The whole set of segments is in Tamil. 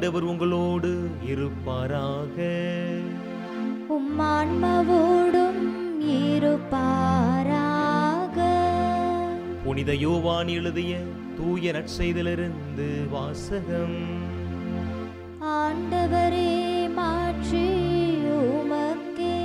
ஆண்டவர் உங்களோடு இருப்பாராக. உம்மான்மாவோடும் இருப்பாராக. புனித யோவான் எழுதிய தூய நற்செய்தியிலிருந்து வாசகம். ஆண்டவரே, மாற்றி உமக்கே.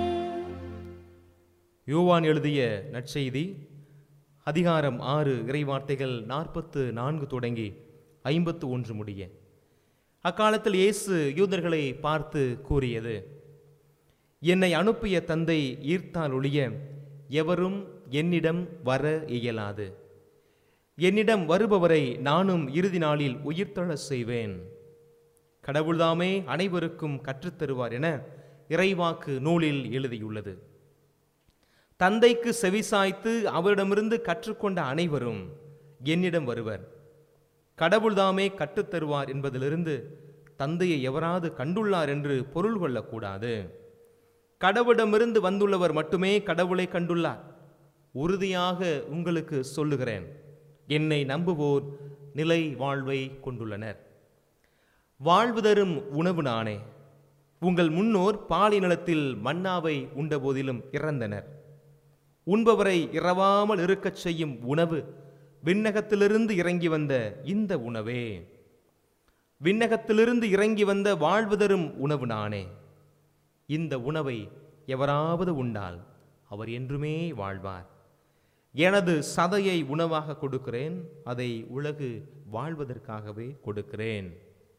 யோவான் எழுதிய நற்செய்தி அதிகாரம் 6 இறைவார்த்தைகள் 44 தொடங்கி 51 முடிய. அக்காலத்தில் இயேசு யூதர்களை பார்த்து கூறியது: என்னை அனுப்பிய தந்தை ஈர்த்தால் ஒழிய எவரும் என்னிடம் வர இயலாது. என்னிடம் வருபவரை நானும் இறுதி நாளில் உயிர்த்தெழச் செய்வேன். கடவுள்தாமே அனைவருக்கும் கற்றுத்தருவார் என இறைவாக்கு நூலில் எழுதியுள்ளது. தந்தைக்கு செவிசாய்த்து அவரிடமிருந்து கற்றுக்கொண்ட அனைவரும் என்னிடம் வருவர். கடவுள்தாமே கற்றுத்தருவார் என்பதிலிருந்து தந்தையை எவராது கண்டுள்ளார் என்று பொருள் கொள்ளக்கூடாது. கடவுளிடமிருந்து வந்துள்ளவர் மட்டுமே கடவுளை கண்டுள்ளார். உறுதியாக உங்களுக்கு சொல்லுகிறேன், என்னை நம்புவோர் நிலை வாழ்வை கொண்டுள்ளனர். வாழ்வு தரும் உணவு நானே. உங்கள் முன்னோர் பாலைநிலத்தில் மன்னாவை உண்ட போதிலும் இறந்தனர். உண்பவரை இரவாமல் இருக்கச் செய்யும் உணவு விண்ணகத்திலிருந்து இறங்கி வந்த இந்த உணவே. விண்ணகத்திலிருந்து இறங்கி வந்த வாழ்வு தரும் உணவு நானே. இந்த உணவை எவராவது உண்டால் அவர் என்றுமே வாழ்வார். எனது சதையை உணவாக கொடுக்கிறேன், அதை உலகு வாழ்வதற்காகவே கொடுக்கிறேன்.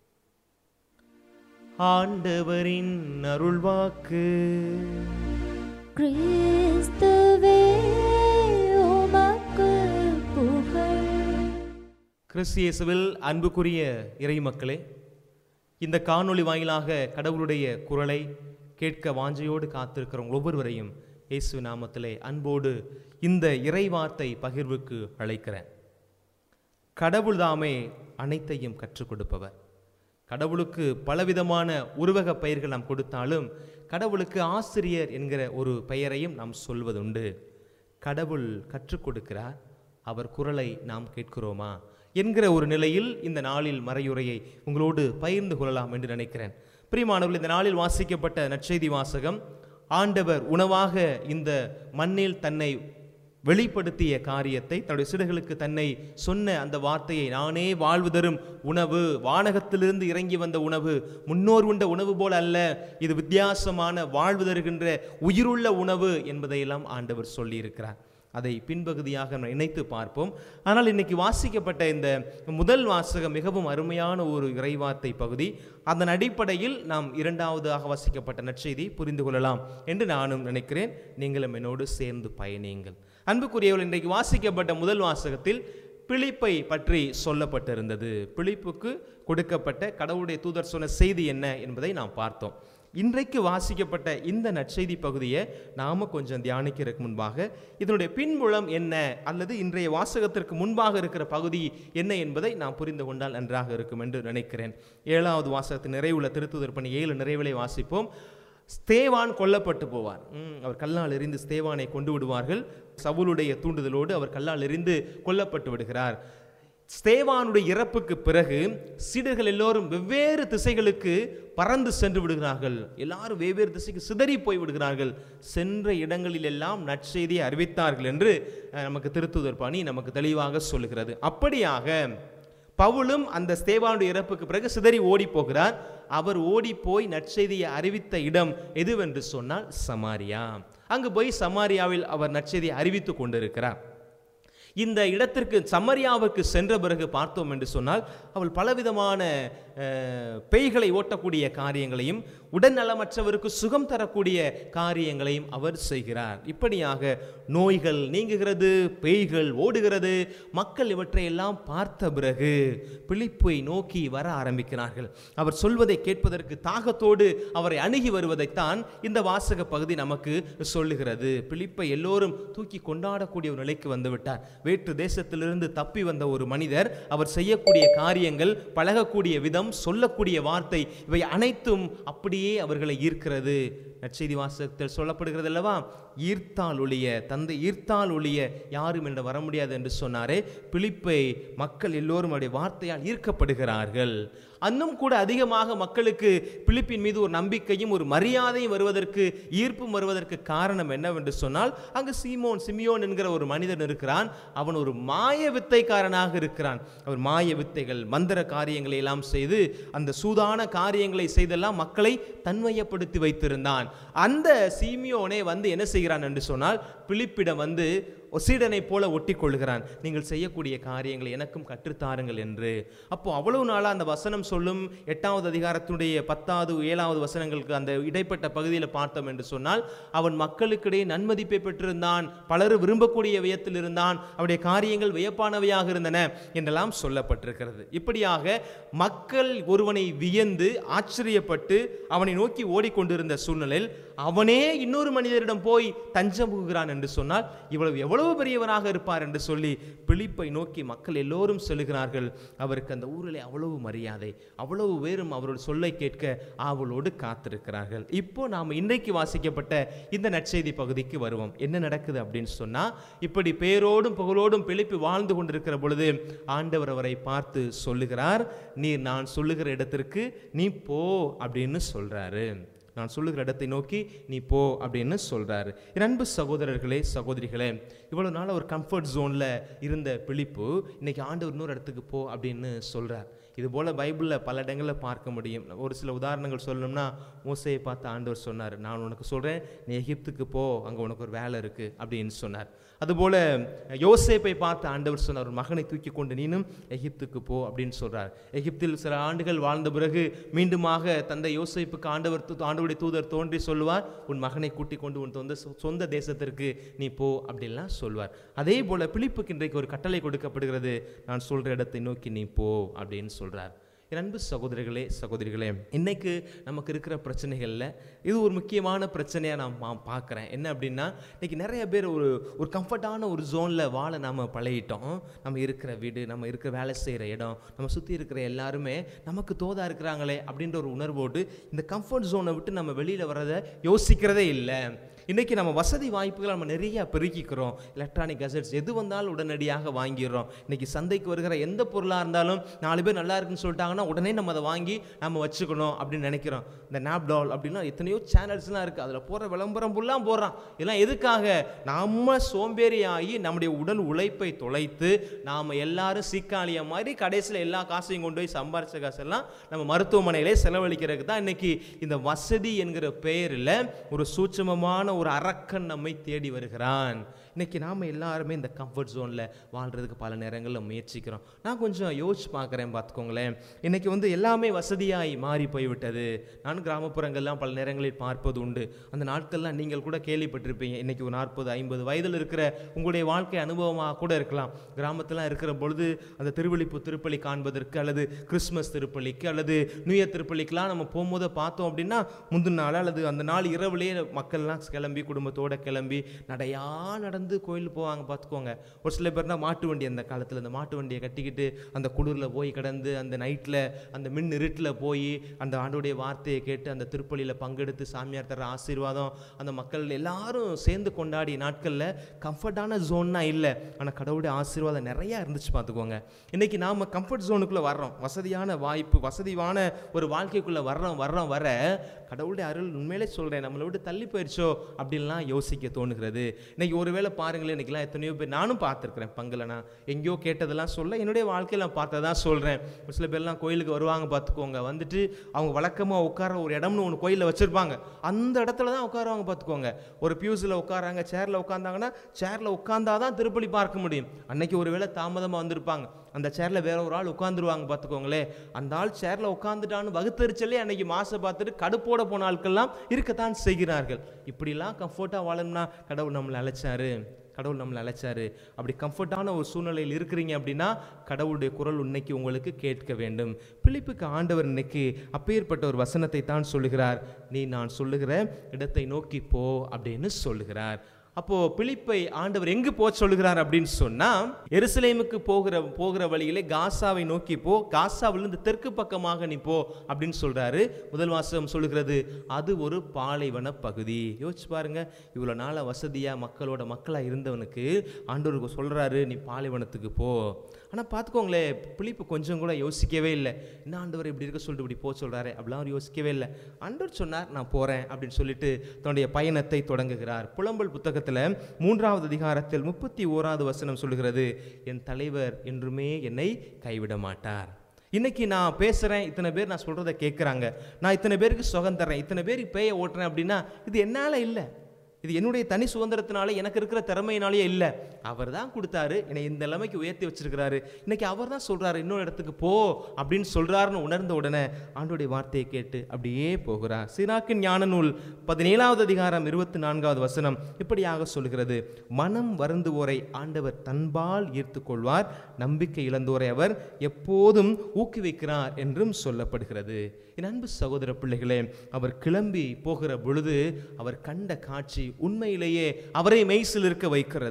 ஆண்டவரின் அருள்வாக்கு. கிறிஸ்துவே, உமக்கு புகழ். கிறிஸ்து இயேசுவில் அன்புக்குரிய இறைமக்களே, இந்த காணொளி வாயிலாக கடவுளுடைய குரலை கேட்க வாஞ்சையோடு காத்திருக்கிறவங்க ஒவ்வொருவரையும் இயேசு நாமத்திலே அன்போடு இந்த இறைவார்த்தை பகிர்வுக்கு அழைக்கிறேன். கடவுள்தாமே அனைத்தையும் கற்றுக் கொடுப்பவர். கடவுளுக்கு பலவிதமான உருவக பெயர்கள் நாம் கொடுத்தாலும் கடவுளுக்கு ஆசிரியர் என்கிற ஒரு பெயரையும் நாம் சொல்வதுண்டு. கடவுள் கற்றுக் கொடுக்கிறார், அவர் குரலை நாம் கேட்கிறோமா என்கிற ஒரு நிலையில் இந்த நாளில் மறையுரையை உங்களோடு பகிர்ந்து கொள்ளலாம் என்று நினைக்கிறேன். பிரியமானவர்கள், இந்த நாளில் வாசிக்கப்பட்ட நற்செய்தி வாசகம் ஆண்டவர் உணவாக இந்த மண்ணில் தன்னை வெளிப்படுத்திய காரியத்தை, தன்னுடைய சீடர்களுக்கு தன்னை சொன்ன அந்த வார்த்தையை, நானே வாழ்வு தரும் உணவு, வானகத்திலிருந்து இறங்கி வந்த உணவு, முன்னோர் உண்ட உணவு போல அல்ல, இது வித்தியாசமான வாழ்வு தருகின்ற உயிருள்ள உணவு என்பதையெல்லாம் ஆண்டவர் சொல்லியிருக்கிறார். அதை பின்பகுதியாக இணைத்து பார்ப்போம். ஆனால் இன்னைக்கு வாசிக்கப்பட்ட இந்த முதல் வாசகம் மிகவும் அருமையான ஒரு இறைவார்த்தை பகுதி. அதன் அடிப்படையில் நாம் இரண்டாவதாக வாசிக்கப்பட்ட நற்செய்தி புரிந்து கொள்ளலாம் என்று நானும் நினைக்கிறேன். நீங்களும் என்னோடு சேர்ந்து பயணியுங்கள். அன்புக்குரியவர்கள், இன்றைக்கு வாசிக்கப்பட்ட முதல் வாசகத்தில் பிலிப்பை பற்றி சொல்லப்பட்டிருந்தது. பிலிப்புக்கு கொடுக்கப்பட்ட கடவுளுடைய தூதர் சொன்ன செய்தி என்ன என்பதை நாம் பார்த்தோம். இன்றைக்கு வாசிக்கப்பட்ட இந்த நற்செய்தி பகுதியை நாம் கொஞ்சம் தியானிக்கிறதுக்கு முன்பாக இதனுடைய பின்புலம் என்ன, அல்லது இன்றைய வாசகத்திற்கு முன்பாக இருக்கிற பகுதி என்ன என்பதை நாம் புரிந்து கொண்டால் நன்றாக இருக்கும் என்று நினைக்கிறேன். 7வது வாசகத்தின் நிறைவுள்ள திருத்தூதர் பணி 7 நிறைவிலை வாசிப்போம். ஸ்தேவான் கொல்லப்பட்டு போவார். அவர் கல்லால் எறிந்து ஸ்தேவானை கொண்டு விடுவார்கள். சவுலுடைய தூண்டுதலோடு அவர் கல்லால் எறிந்து கொல்லப்பட்டு விடுகிறார். ஸ்தேவானுடைய இறப்புக்கு பிறகு சீடர்கள் எல்லோரும் வெவ்வேறு திசைகளுக்கு பறந்து சென்று விடுகிறார்கள். எல்லாரும் வெவ்வேறு திசைக்கு சிதறி போய் விடுகிறார்கள். சென்ற இடங்களில் எல்லாம் நற்செய்தியை அறிவித்தார்கள் என்று நமக்கு திருத்தூதர் பணி நமக்கு தெளிவாக சொல்லுகிறது. அப்படியாக பவுலும் அந்த ஸ்தேவானுடைய இறப்புக்கு பிறகு சிதறி ஓடி போகிறார். அவர் ஓடி போய் நற்செய்தியை அறிவித்த இடம் எதுவென்று சொன்னால் சமாரியா. அங்கு போய் சமாரியாவில் அவர் நற்செய்தியை அறிவித்து கொண்டிருக்கிறார். இந்த இடத்திற்கு சமரியாவுக்கு சென்ற பிறகு பார்த்தோம் என்று சொன்னால் அவள் பலவிதமான பேய்களை ஓட்டக்கூடிய காரியங்களையும் உடல்நலமற்றவருக்கு சுகம் தரக்கூடிய காரியங்களையும் அவர் செய்கிறார். இப்படியாக நோய்கள் நீங்குகிறது, பேய்கள் ஓடுகிறது. மக்கள் இவற்றை எல்லாம் பார்த்த பிறகு பிலிப்பை நோக்கி வர ஆரம்பிக்கிறார்கள். அவர் சொல்வதை கேட்பதற்கு தாகத்தோடு அவரை அணுகி வருவதைத்தான் இந்த வாசக பகுதி நமக்கு சொல்லுகிறது. பிலிப்பை எல்லோரும் தூக்கி கொண்டாடக்கூடிய ஒரு நிலைக்கு வந்துவிட்டார். வேற்று தேசத்திலிருந்து தப்பி வந்த ஒரு மனிதர், அவர் செய்யக்கூடிய காரியங்கள், பழகக்கூடிய விதம், சொல்லக்கூடிய வார்த்தை, இவை அனைத்தும் அப்படியே அவர்களை ஈர்க்கிறது. நற்செய்தி வாசகத்தில் சொல்லப்படுகிறது அல்லவா, ஈர்த்தால் ஒழிய, தந்தை ஈர்த்தால் ஒழிய யாரும் என்று வர முடியாது என்று சொன்னாரே. பிலிப்பை மக்கள் எல்லோரும் அவருடைய வார்த்தையால் ஈர்க்கப்படுகிறார்கள். இன்னும் கூட அதிகமாக மக்களுக்கு பிலிப்பின் மீது ஒரு நம்பிக்கையும் ஒரு மரியாதையும் வருவதற்கு, ஈர்ப்பும் வருவதற்கு காரணம் என்னவென்று சொன்னால், அங்கு சிமியோன் என்கிற ஒரு மனிதன் இருக்கிறான். அவன் ஒரு மாய வித்தைக்காரனாக இருக்கிறான். அவர் மாய வித்தைகள், மந்திர காரியங்களை எல்லாம் செய்து, அந்த சூதான காரியங்களை செய்தெல்லாம் மக்களை தன்மையப்படுத்தி வைத்திருந்தான். அந்த சிமியோனே வந்து என்ன செய்கிறான் என்று சொன்னால், பிலிப்பிடம் வந்து சீடனை போல ஒட்டி கொள்கிறான். நீங்கள் செய்யக்கூடிய காரியங்களை எனக்கும் கற்றுத்தாருங்கள் என்று. அப்போ அவ்வளவு நாளாக அந்த வசனம் சொல்லும் 8வது அதிகாரத்தினுடைய 10வது 7வது வசனங்களுக்கு அந்த இடைப்பட்ட பகுதியில் பார்த்தோம் என்று சொன்னால், அவன் மக்களுக்கிடையே நன்மதிப்பை பெற்றிருந்தான், பலர் விரும்பக்கூடிய வியத்தில் இருந்தான், அவருடைய காரியங்கள் வியப்பானவையாக இருந்தன என்றெல்லாம் சொல்லப்பட்டிருக்கிறது. இப்படியாக மக்கள் ஒருவனை வியந்து ஆச்சரியப்பட்டு அவனை நோக்கி ஓடிக்கொண்டிருந்த சூழ்நிலையில் அவனே இன்னொரு மனிதரிடம் போய் தஞ்சம் புகுகிறான் என்று சொன்னால், எவ்வளவு பெரியவராக இருப்பார் என்று சொல்லி பிலிப்பை நோக்கி மக்கள் எல்லோரும் சொல்லுகிறார்கள். அவருக்கு அந்த ஊரிலே அவ்வளவு மரியாதை, அவ்வளவு பேரும் அவரோட சொல்லை கேட்க ஆவலோடு காத்திருக்கிறார்கள். இப்போ நாம் இன்றைக்கு வாசிக்கப்பட்ட இந்த நற்செய்தி பகுதிக்கு வருவோம். என்ன நடக்குது அப்படின்னு சொன்னா, இப்படி பேரோடும் புகழோடும் பிலிப்பு வாழ்ந்து கொண்டிருக்கிற பொழுது ஆண்டவர் அவரை பார்த்து சொல்லுகிறார், நீர் நான் சொல்லுகிற இடத்திற்கு நீ போ அப்படின்னு சொல்றாரு. நான் சொல்லுகிற இடத்தை நோக்கி நீ போ அப்படின்னு சொல்றாரு. அன்பு சகோதரர்களே, சகோதரிகளே, இவ்வளவு நாள் ஒரு கம்ஃபர்ட் ஜோன்ல இருந்த பிலிப்பு இன்னைக்கு ஆண்டவர் இன்னொரு இடத்துக்கு போ அப்படின்னு சொல்றார். இது போல பைபிளில் பல இடங்களில் பார்க்க முடியும். ஒரு சில உதாரணங்கள் சொல்லணும்னா, மோசேயை பார்த்து ஆண்டவர் சொன்னார், நான் உனக்கு சொல்கிறேன், நீ எகிப்துக்கு போ, அங்கே உனக்கு ஒரு வேலை இருக்குது அப்படின்னு சொன்னார். அதுபோல் யோசேப்பை பார்த்து ஆண்டவர் சொன்னார், ஒரு மகனை தூக்கி கொண்டு நீனும் எகிப்துக்கு போ அப்படின்னு சொல்கிறார். எகிப்தில் சில ஆண்டுகள் வாழ்ந்த பிறகு மீண்டுமாக தந்தை யோசேப்புக்கு ஆண்டவருடைய தூதர் தோன்றி சொல்லுவார், உன் மகனை கூட்டிக் கொண்டு உன் சொந்த தேசத்திற்கு நீ போ அப்படின்லாம் சொல்வார். அதே போல் பிலிப்புக்கு இன்றைக்கு ஒரு கட்டளை கொடுக்கப்படுகிறது, நான் சொல்கிற இடத்தை நோக்கி நீ போ அப்படின்னு சொல்கிறார். அன்பு சகோதரர்களே, சகோதரிகளே, இன்னைக்கு நமக்கு இருக்கிற பிரச்சனைகளில் இது ஒரு முக்கியமான பிரச்சனையாக நான் பார்க்குறேன். என்ன அப்படின்னா, இன்னைக்கு நிறைய பேர் ஒரு கம்ஃபர்டான ஒரு ஜோனில் வாழ நாம் பழகிட்டோம். நம்ம இருக்கிற வீடு, நம்ம இருக்கிற வேலை செய்கிற இடம், நம்ம சுற்றி இருக்கிற எல்லாருமே நமக்கு தோதா இருக்கிறாங்களே அப்படின்ற ஒரு உணர்வோடு இந்த கம்ஃபர்ட் ஜோனை விட்டு நம்ம வெளியில் வர்றதை யோசிக்கிறதே இல்லை. இன்றைக்கி நம்ம வசதி வாய்ப்புகள் நம்ம நிறையா பெருக்கிக்கிறோம். எலக்ட்ரானிக் கெஜெட்ஸ் எது வந்தாலும் உடனடியாக வாங்கிடுறோம். இன்றைக்கி சந்தைக்கு வருகிற எந்த பொருளாக இருந்தாலும் 4 பேர் நல்லா இருக்குன்னு சொல்லிட்டாங்கன்னா உடனே நம்ம அதை வாங்கி நம்ம வச்சுக்கணும் அப்படின்னு நினைக்கிறோம். இந்த நாப்டால் அப்படின்னா எத்தனையோ சேனல்ஸ்லாம் இருக்குது, அதில் போகிற விளம்பரம் ஃபுல்லாக போடுறான். இதெல்லாம் எதுக்காக? நம்ம சோம்பேறியாகி நம்முடைய உடல் உழைப்பை தொலைத்து நாம் எல்லாரும் சீக்காளிய மாதிரி கடைசியில் எல்லா காசையும் கொண்டு போய் சம்பாரிச்ச காசெல்லாம் நம்ம மருத்துவமனையிலே செலவழிக்கிறதுக்கு தான் இன்றைக்கி இந்த வசதி என்கிற பெயரில் ஒரு சூட்சமமான ஒரு அரக்கன் நம்மை தேடி வருகிறான். இன்னைக்கு நாம் எல்லாருமே இந்த கம்ஃபர்ட் ஜோனில் வாழ்கிறதுக்கு பல நேரங்களில் முயற்சிக்கிறோம். நான் கொஞ்சம் யோசிச்சு பார்க்குறேன், பார்த்துக்கோங்களேன். இன்றைக்கி எல்லாமே வசதியாய் மாறி போய்விட்டது. நான் கிராமப்புறங்கள்லாம் பல நேரங்களில் பார்ப்பது உண்டு. அந்த நாட்கள்லாம் நீங்கள் கூட கேள்விப்பட்டிருப்பீங்க. இன்றைக்கி ஒரு 40-50 வயதில் இருக்கிற உங்களுடைய வாழ்க்கை அனுபவமாக கூட இருக்கலாம். கிராமத்திலாம் இருக்கிற பொழுது அந்த திருப்பலி காண்பதற்கு அல்லது கிறிஸ்மஸ் திருப்பலிக்கு அல்லது நியூ இயர் திருப்பலிக்கெலாம் நம்ம போகும்போது பார்த்தோம் அப்படின்னா, முந்தின நாள் அல்லது அந்த நாள் இரவுலேயே மக்கள்லாம் கிளம்பி குடும்பத்தோடு கிளம்பி நடையா நடந்து கோயிலுக்கு போவாங்க. பார்த்துக்கோங்க. ஒரு சில பேர்னா மாட்டு வண்டி, அந்த காலத்தில் அந்த மாட்டு வண்டியை கட்டிக்கிட்டு அந்த குளிரில் போய் கிடந்து அந்த நைட்டில் அந்த மின் இருட்டில் போய் அந்த ஆண்டோடைய வார்த்தையை கேட்டு அந்த திருப்பலியில் பங்கெடுத்து சாமியார் தர ஆசீர்வாதம் அந்த மக்கள் எல்லாரும் சேர்ந்து கொண்டாடிய நாட்களில் கம்ஃபர்டான ஜோன்னா இல்லை, ஆனால் கடவுளுடைய ஆசீர்வாதம் நிறையா இருந்துச்சு. பார்த்துக்கோங்க. இன்றைக்கி நாம் கம்ஃபர்ட் ஜோனுக்குள்ளே வர்றோம். வசதியான வாய்ப்பு, வசதியான ஒரு வாழ்க்கைக்குள்ளே வர்றோம் வர கடவுளுடைய அருள் உண்மையிலே சொல்கிறேன் நம்மளை விட்டு தள்ளி போயிடுச்சோ அப்படின்லாம் யோசிக்க தோணுகிறது. இன்றைக்கி ஒருவேளை பாருங்களேன், இன்றைக்கெலாம் எத்தனையோ பேர் நானும் பார்த்துருக்குறேன். பங்கில் நான் எங்கேயோ கேட்டதெல்லாம் சொல்ல, என்னுடைய வாழ்க்கையில் நான் பார்த்ததான் சொல்கிறேன். ஒரு சில பேர்லாம் கோயிலுக்கு வருவாங்க. பார்த்துக்கோங்க. வந்துட்டு அவங்க வழக்கமாக உட்கார ஒரு இடம்னு ஒன்று கோயிலில் வச்சுருப்பாங்க. அந்த இடத்துல தான் உட்காருவாங்க. பார்த்துக்கோங்க. ஒரு பியூஸில் உட்காராங்க, சேரில் உட்காந்தாங்கன்னா சேரில் உட்காந்தாதான் திருப்பலி பார்க்க முடியும். அன்னைக்கு ஒருவேளை தாமதமாக வந்திருப்பாங்க, அந்த சேரில் வேற ஒரு ஆள் உட்காந்துருவாங்க. பார்த்துக்கோங்களேன். அந்த ஆள் சேரில் உட்காந்துட்டான்னு வகுத்தறிச்சலே அன்னைக்கு மாசை பார்த்துட்டு கடுப்போட போன ஆட்கள்லாம் இருக்கத்தான் செய்கிறார்கள். இப்படிலாம் கம்ஃபர்ட்டாக வாழணும்னா கடவுள் நம்மளை அழைச்சாரு. அப்படி கம்ஃபர்ட்டான ஒரு சூழ்நிலையில் இருக்கிறீங்க அப்படின்னா கடவுளுடைய குரல் இன்னைக்கு உங்களுக்கு கேட்க வேண்டும். பிலிப்புக்கு ஆண்டவர் இன்னைக்கு அப்பேற்பட்ட ஒரு வசனத்தை தான் சொல்லுகிறார், நீ நான் சொல்லுகிற இடத்தை நோக்கி போ அப்படின்னு சொல்லுகிறார். அப்போ பிலிப்பை ஆண்டவர் எங்கு போக சொல்லுகிறார் அப்படின்னு சொன்னா, எருசலேமுக்கு போகிற வழியிலே காசாவை நோக்கி போ, காசாவிலிருந்து தெற்கு பக்கமாக நீ போ அப்படின்னு சொல்றாரு. முதல் வாசகம் சொல்லுகிறது, அது ஒரு பாலைவன பகுதி. யோசிச்சு பாருங்க, இவ்வளவு நாள வசதியா மக்களா இருந்தவனுக்கு ஆண்டவருக்கு சொல்றாரு, நீ பாலைவனத்துக்கு போ. ஆனால் பார்த்துக்கோங்களேன், பிலிப்பு கொஞ்சம் கூட யோசிக்கவே இல்லை. என்ன ஆண்டவர் இப்படி இருக்க சொல்லிட்டு இப்படி போக சொல்கிறாரு அப்படிலாம் அவர் யோசிக்கவே இல்லை. ஆண்டவர் சொன்னார் நான் போகிறேன் அப்படின்னு சொல்லிட்டு தன்னுடைய பயணத்தை தொடங்குகிறார். புலம்பல் புத்தகத்தில் 3வது அதிகாரத்தில் 31வது வசனம் சொல்லுகிறது, என் தலைவர் என்றுமே என்னை கைவிட மாட்டார். இன்னைக்கு நான் பேசுகிறேன், இத்தனை பேர் நான் சொல்கிறத கேட்குறாங்க, நான் இத்தனை பேருக்கு சுகம் தர்றேன், இத்தனை பேருக்கு பேய ஓட்டுறேன் அப்படின்னா இது என்னால் இல்லை, இது என்னுடைய தனி சுதந்திரத்தினால எனக்கு இருக்கிற திறமையினாலேயே இல்லை. அவர் தான் கொடுத்தாரு, என்னை இந்த நிலைமைக்கு உயர்த்தி வச்சிருக்கிறாரு. இன்னைக்கு அவர் தான் சொல்கிறாரு இன்னொரு இடத்துக்கு போ அப்படின்னு சொல்கிறாருன்னு உணர்ந்த உடனே ஆண்டோடைய வார்த்தையை கேட்டு அப்படியே போகிறார். சீராக்கின் ஞான நூல் 17வது அதிகாரம் 24வது வசனம் இப்படியாக சொல்கிறது, மனம் வருந்துவோரை ஆண்டவர் தன்பால் ஈர்த்து கொள்வார், நம்பிக்கை இழந்தோரை அவர் எப்போதும் ஊக்குவிக்கிறார் என்றும் சொல்லப்படுகிறது. என் அன்பு சகோதர பிள்ளைகளே, அவர் கிளம்பி போகிற பொழுது அவர் கண்ட காட்சி உண்மையிலேயே அவரை மெய்சிலிருக்க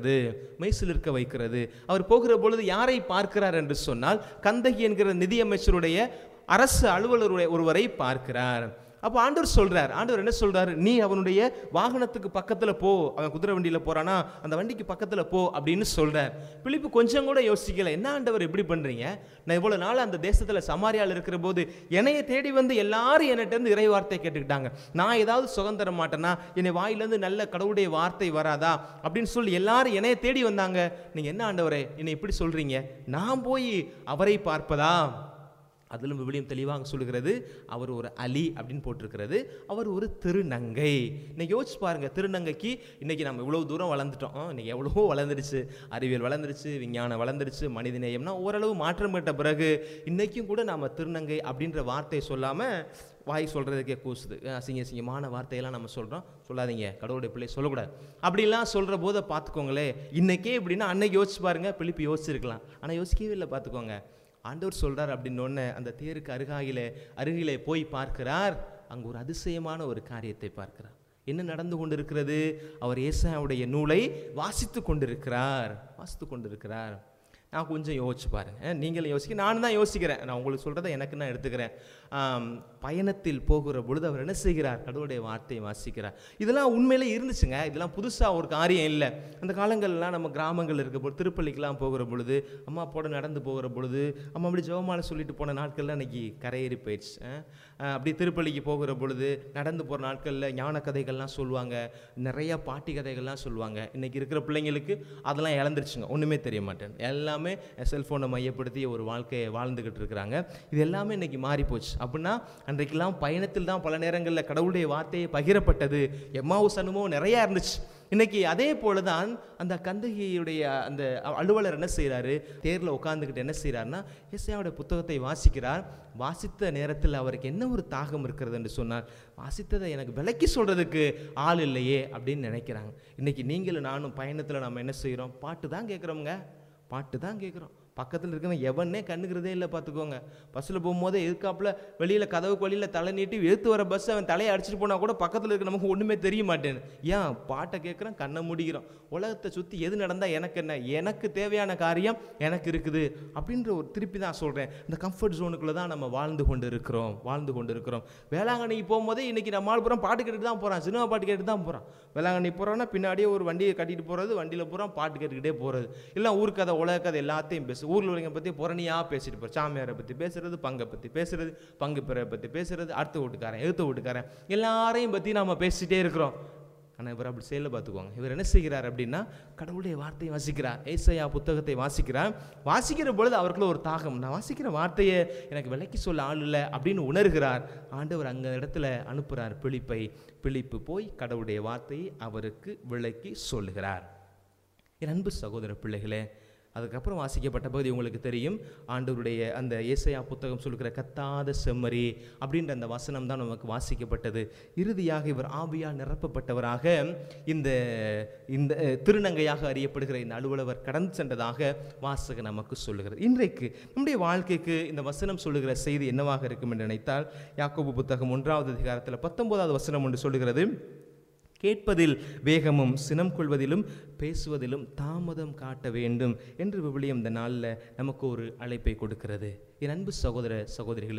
வைக்கிறது. அவர் போகிற பொழுது யாரை பார்க்கிறார் என்று சொன்னால், கந்தகி என்கிற நிதியமைச்சருடைய அரசு அலுவலர் ஒருவரை பார்க்கிறார். அப்போ ஆண்டவர் என்ன சொல்றாரு, நீ அவனுடைய வாகனத்துக்கு பக்கத்தில் போ, அவன் குதிரை வண்டியில் போறானா அந்த வண்டிக்கு பக்கத்தில் போ அப்படின்னு சொல்றார். பிலிப்பு கொஞ்சம் கூட யோசிக்கல, என்ன ஆண்டவர் எப்படி பண்றீங்க, நான் இவ்வளவு நாள் அந்த தேசத்தில் சமாரியாவில் இருக்கிற போது என்னைய தேடி வந்து எல்லாரும் என்கிட்ட இருந்து இறை வார்த்தை கேட்டுக்கிட்டாங்க, நான் ஏதாவது சுகம் தர மாட்டேன்னா, என்னை வாயிலிருந்து நல்ல கடவுளுடைய வார்த்தை வராதா அப்படின்னு சொல்லி எல்லாரும் என்னைய தேடி வந்தாங்க, நீங்க என்ன ஆண்டவரே என்னை இப்படி சொல்றீங்க, நான் போய் அவரை பார்ப்பதா? அதிலும் விவிலியம் தெளிவாக சொல்லுகிறது, அவர் ஒரு அலி அப்படின்னு போட்டிருக்கிறது, அவர் ஒரு திருநங்கை. இன்னைக்கு யோசிச்சு பாருங்க, திருநங்கைக்கு இன்னைக்கு நம்ம இவ்வளவு தூரம் வளர்ந்துட்டோம், இன்னைக்கு எவ்வளவோ வளர்ந்துருச்சு, அறிவியல் வளர்ந்துருச்சு, விஞ்ஞானம் வளர்ந்துருச்சு, மனிதநேயம்னா ஓரளவு மாற்றம் பெற்ற பிறகு இன்னைக்கும் கூட நம்ம திருநங்கை அப்படின்ற வார்த்தையை சொல்லாமல் வாய் சொல்கிறதுக்கே கூசுது. அசிங்கமான வார்த்தையெல்லாம் நம்ம சொல்கிறோம், சொல்லாதீங்க, கடவுளுடைய பிள்ளை சொல்லக்கூடாது அப்படிலாம் சொல்கிற போதை பார்த்துக்கோங்களேன். இன்னைக்கே இப்படின்னா அன்னைக்கு யோசிச்சு பாருங்க, பிலிப்பு யோசிச்சிருக்கலாம், ஆனால் யோசிக்கவே இல்லை. பார்த்துக்கோங்க, ஆண்டவர் சொல்றார் அப்படின்னோடனே அந்த தேருக்கு அருகிலே போய் பார்க்கிறார். அங்கு ஒரு அதிசயமான ஒரு காரியத்தை பார்க்கிறார். என்ன நடந்து கொண்டிருக்கிறது? அவர் ஏசாயாவுடைய நூலை வாசித்து கொண்டிருக்கிறார். நான் கொஞ்சம் யோசிச்சு பாருங்க, நீங்களும் யோசிக்க, நானும் தான் யோசிக்கிறேன், நான் உங்களுக்கு சொல்கிறத எனக்கு நான் எடுத்துக்கிறேன். பயணத்தில் போகிற பொழுது அவர் என்ன செய்கிறார்? கடவுளுடைய வார்த்தையை வாசிக்கிறார். இதெல்லாம் உண்மையிலே இருந்துச்சுங்க, இதெல்லாம் புதுசாக ஒரு காரியம் இல்லை. அந்த காலங்கள்லாம் நம்ம கிராமங்கள் இருக்க போது, திருப்பள்ளிக்கெலாம் போகிற பொழுது, அம்மா போட நடந்து போகிற பொழுது, அம்மா அப்படி ஜெபமாலை சொல்லிட்டு போன நாட்கள்லாம் இன்னைக்கு கரையேறி போயிடுச்சு. அப்படி திருப்பள்ளிக்கு போகிற பொழுது நடந்து போகிற நாட்களில் ஞான கதைகள்லாம் சொல்லுவாங்க, நிறையா பாட்டி கதைகள்லாம் சொல்லுவாங்க. இன்றைக்கி இருக்கிற பிள்ளைங்களுக்கு அதெல்லாம் இழந்துருச்சுங்க, ஒன்றுமே தெரிய மாட்டேன், எல்லாமே செல்ஃபோனை மையப்படுத்தி ஒரு வாழ்க்கையை வாழ்ந்துக்கிட்டு இருக்கிறாங்க. இது எல்லாமே இன்றைக்கி மாறி போச்சு. அப்படின்னா அன்றைக்கெல்லாம் பயணத்தில் தான் பல நேரங்களில் கடவுளுடைய வார்த்தையை பகிரப்பட்டது, எம்மாவுஸ் அனுபவம் நிறையா இருந்துச்சு. இன்னைக்கு அதே போல தான் அந்த கந்தகியுடைய அந்த அலுவலர் என்ன செய்கிறாரு, தேரில் உட்காந்துக்கிட்டு என்ன செய்கிறாருன்னா ஏசாயாவுடைய புத்தகத்தை வாசிக்கிறார். வாசித்த நேரத்தில் அவருக்கு என்ன ஒரு தாகம் இருக்கிறது என்று சொன்னார், வாசித்ததை எனக்கு விளக்கி சொல்கிறதுக்கு ஆள் இல்லையே அப்படின்னு நினைக்கிறாங்க. இன்றைக்கி நீங்களும் நானும் பயணத்தில் நம்ம என்ன செய்கிறோம், பாட்டு தான் கேட்குறோம். பக்கத்தில் இருக்கிறவங்க எவனே கண்ணுக்கிறதே இல்லை. பார்த்துக்கோங்க, பஸ்ஸில் போகும்போதே எதுக்காப்புல வெளியில் கதவுக்கு வழியில் தலை நீட்டி எடுத்து வர பஸ் அவன் தலையை அடிச்சுட்டு போனால் கூட பக்கத்தில் இருக்க நமக்கு ஒன்றுமே தெரிய மாட்டேன்னு. ஏன் பாட்டை கேட்குறோம், கண்ணை மூடிக்கிறோம். உலகத்தை சுற்றி எது நடந்தால் எனக்கு என்ன, எனக்கு தேவையான காரியம் எனக்கு இருக்குது அப்படின்ற ஒரு திருப்பி தான் சொல்கிறேன். இந்த கம்ஃபர்ட் ஜோனுக்குள்ளே தான் நம்ம வாழ்ந்து கொண்டு இருக்கிறோம். வேளாங்கண்ணிக்கு போகும்போதே இன்றைக்கி நம்ம ஆள்புறம் பாட்டு கேட்டுட்டு தான் போகிறான், சினிமா பாட்டு கேட்டு தான் போகிறான். வேளாங்கண்ணி போகிறோன்னா பின்னாடியே ஒரு வண்டியை கட்டிட்டு போகிறது, வண்டியில் போகிறோம் பாட்டு கேட்டுக்கிட்டே போகிறது. இல்லை ஊர்க்கதை உலக கதை எல்லாத்தையும் பேசு, ஊரில் உள்ளவங்க பற்றி புறணியாக பேசிட்டு போகிற, சாமியாரை பற்றி பேசுறது, பங்கை பற்றி பேசுறது, பங்கு பிறரை பற்றி பேசுறது, அடுத்த வீட்டுக்காரன் எழுத்த வீட்டுக்காரன் எல்லாரையும் பற்றி நாம் பேசிகிட்டே இருக்கிறோம். ஆனால் இவர் அப்படி செய்யல. பார்த்துக்கோங்க, இவர் என்ன செய்கிறார் அப்படின்னா கடவுளுடைய வார்த்தையை வாசிக்கிறார், ஏசாயா புத்தகத்தை வாசிக்கிறார். வாசிக்கிற பொழுது அவருக்குள்ள ஒரு தாகம், நான் வாசிக்கிற வார்த்தையை எனக்கு விளக்கி சொல்ல ஆள் இல்லை அப்படின்னு உணர்கிறார். ஆண்டவர் அங்கே இடத்துல அனுப்புகிறார் பிலிப்பு போய் கடவுளுடைய வார்த்தையை அவருக்கு விளக்கி சொல்லுகிறார். என் அன்பு சகோதர பிள்ளைகளே, அதுக்கப்புறம் வாசிக்கப்பட்ட பகுதி உங்களுக்கு தெரியும். ஆண்டவருடைய அந்த ஏசாயா புத்தகம் சொல்லுகிற கத்தாத செம்மறி அப்படின்ற அந்த வசனம் தான் நமக்கு வாசிக்கப்பட்டது. இறுதியாக இவர் ஆவியால் நிரப்பப்பட்டவராக இந்த திருநங்கையாக அறியப்படுகிற இந்த அலுவலர் கடந்து சென்றதாக வாசகம் நமக்கு சொல்லுகிறது. இன்றைக்கு நம்முடைய வாழ்க்கைக்கு இந்த வசனம் சொல்லுகிற செய்தி என்னவாக இருக்கும் என்று நினைத்தால், யாக்கோபு புத்தகம் 1வது அதிகாரத்தில் 19வது வசனம் ஒன்று சொல்லுகிறது, கேட்பதில் வேகமும் சினம் கொள்வதிலும் பேசுவதிலும் தாமதம் காட்ட வேண்டும் என்று விவிலியம் இந்த நாளில் நமக்கு ஒரு அழைப்பை கொடுக்கிறது. என் அன்பு சகோதர சகோதரிகளே,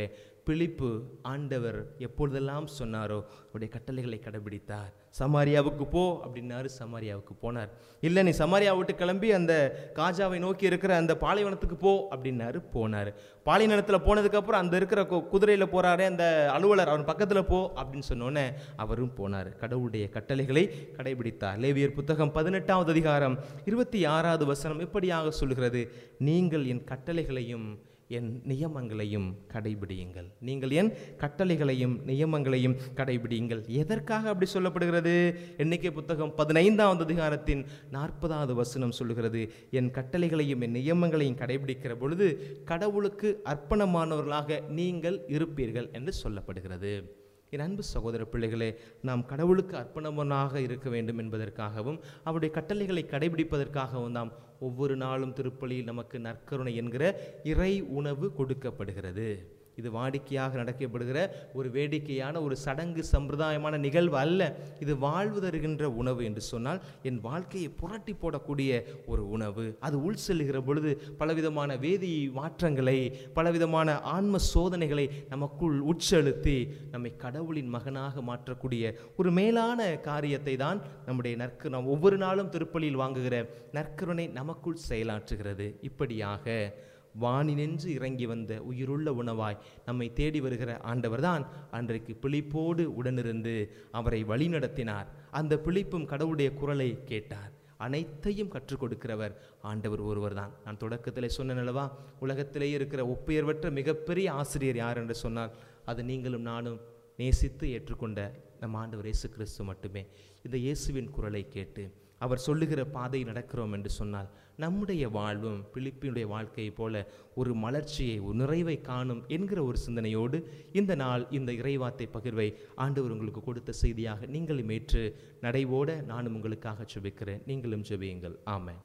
பிலிப்பு ஆண்டவர் எப்பொழுதெல்லாம் சொன்னாரோ அவருடைய கட்டளைகளை கடைபிடித்தார். சமாரியாவுக்கு போ அப்படின்னாரு, சமாரியாவுக்கு போனார். இல்லை நீ சமாரியா விட்டு கிளம்பி அந்த காஜாவை நோக்கி இருக்கிற அந்த பாலைவனத்துக்கு போ அப்படின்னாரு, போனார். பாலைவனத்தில் போனதுக்கப்புறம் அந்த இருக்கிற குதிரையில் போகிறாரே அந்த அலுவலர் அவன் பக்கத்தில் போ அப்படின்னு சொன்னோன்னே அவரும் போனார். கடவுளுடைய கட்டளைகளை கடைபிடித்தார். லேவியர் புத்தகம் 18வது அதிகாரம் 26வது வசனம் இப்படியாக சொல்கிறது, நீங்கள் என் கட்டளைகளையும் என் நியமங்களையும் கடைபிடியுங்கள். நீங்கள் என் கட்டளைகளையும் நியமங்களையும் கடைபிடியுங்கள். எதற்காக அப்படி சொல்லப்படுகிறது? எண்ணிக்கை புத்தகம் 15வது அதிகாரத்தின் 40வது வசனம் சொல்லுகிறது, என் கட்டளைகளையும் என் நியமங்களையும் கடைபிடிக்கிற பொழுது கடவுளுக்கு அர்ப்பணமானவர்களாக நீங்கள் இருப்பீர்கள் என்று சொல்லப்படுகிறது. என் அன்பு சகோதர பிள்ளைகளே, நாம் கடவுளுக்கு அர்ப்பணமாக இருக்க வேண்டும் என்பதற்காகவும் அவருடைய கட்டளைகளை கடைபிடிப்பதற்காகவும் நாம் ஒவ்வொரு நாளும் திருப்பலியில் நமக்கு நற்கருணை என்கிற இறை உணவு கொடுக்கப்படுகிறது. இது வாடிக்கையாக நடக்கப்படுகிற ஒரு வேடிக்கையான ஒரு சடங்கு சம்பிரதாயமான நிகழ்வு அல்ல. இது வாழ்வு தருகின்ற உணவு என்று சொன்னால் என் வாழ்க்கையை புரட்டி போடக்கூடிய ஒரு உணவு. அது உள் செல்லுகிற பொழுது பலவிதமான வேதி மாற்றங்களை, பலவிதமான ஆன்ம சோதனைகளை நமக்குள் உட்செலுத்தி நம்மை கடவுளின் மகனாக மாற்றக்கூடிய ஒரு மேலான காரியத்தை தான் நாம் ஒவ்வொரு நாளும் திருப்பலியில் வாங்குகிற நற்கருணை நமக்குள் செயலாற்றுகிறது. இப்படியாக வானினின்று இறங்கி வந்த உயிருள்ள உணவாய் நம்மை தேடி வருகிற ஆண்டவர் தான் அன்றைக்கு பிலிப்போடு உடனிருந்து அவரை வழிநடத்தினார். அந்த பிலிப்பும் கடவுளுடைய குரலை கேட்டார். அனைத்தையும் கற்றுக் கொடுக்கிறவர் ஆண்டவர் ஒருவர் தான். நான் தொடக்கத்தில் சொன்னேனல்லவா, உலகத்திலேயே இருக்கிற ஒப்புயர்வற்ற மிகப்பெரிய ஆசிரியர் யார் என்று சொன்னால் அது நீங்களும் நானும் நேசித்து ஏற்றுக்கொண்ட நம் ஆண்டவர் இயேசு கிறிஸ்து மட்டுமே. இந்த இயேசுவின் குரலை கேட்டு அவர் சொல்லுகிற பாதை நடக்கிறோம் என்று சொன்னால் நம்முடைய வாழ்வும் பிலிப்பினுடைய வாழ்க்கையை போல ஒரு மலர்ச்சியை, ஒரு நிறைவை காணும் என்கிற ஒரு சிந்தனையோடு இந்த நாள் இந்த இறைவார்த்தை பகிர்வை ஆண்டவர் உங்களுக்கு கொடுத்த செய்தியாக நீங்களும் ஏற்று நடைவோட நானும் உங்களுக்காக ஜெபிக்கிறேன். நீங்களும் ஜெபியுங்கள். ஆமென்.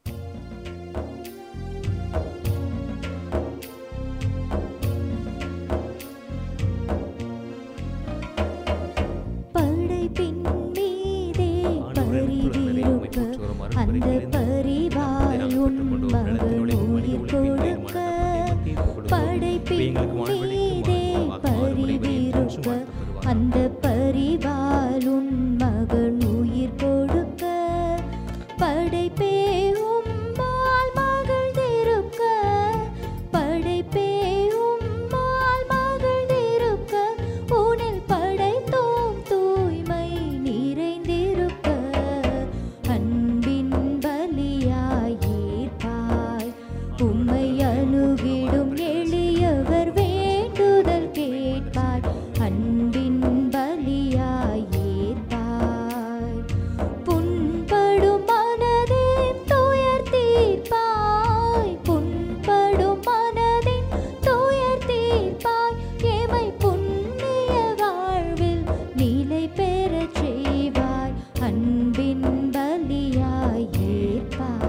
அந்த பரிவாள் உன் மகன் உயிர் கொடுக்க, படைப்பின் மீதே பரிவிருக்க, அந்த பரிவாள் உன் மகன் உயிர் கொடுக்க, படைப்பே உம்மால் மகிழ்ந்திருக்க, படைப்பே உம்மால் மகிழ்ந்திருக்க, உன்னில் படைத்தோம் தூய்மை நிறைந்திருக்க, அன்பின் பலியாய் ஏற்பாய், உம்மை அணுகிடும் எளியவர் வேண்டுதல் கேட்பாய், அன்பின் பலியாய் ஏற்பாய், புண்படும் மனதின் துயர் தீர்ப்பாய், புண்படும் மனதின் துயர் தீர்ப்பாய், எமை புண்ணிய வாழ்வில் நிலை பெறச் செய்வாய், அன்பின் பலியாய் ஏற்பாய்.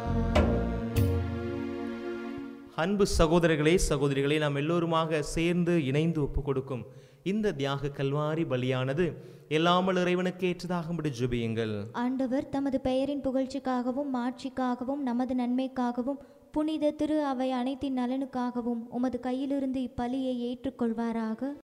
அன்பு சகோதரர்களே, சகோதரிகளே, நாம் எல்லோருமாக சேர்ந்து இணைந்து ஒப்பு கொடுக்கும் இந்த தியாக கல்வாரி பலியானது எல்லாமல் இறைவனுக்கு ஏற்றதாகும்படி ஜெபியுங்கள். ஆண்டவர் தமது பெயரின் புகழ்ச்சிக்காகவும் மாட்சிக்காகவும் நமது நன்மைக்காகவும் புனித திரு அவை அனைத்தின் நலனுக்காகவும் உமது கையிலிருந்து இப்பலியை ஏற்றுக்கொள்வாராக.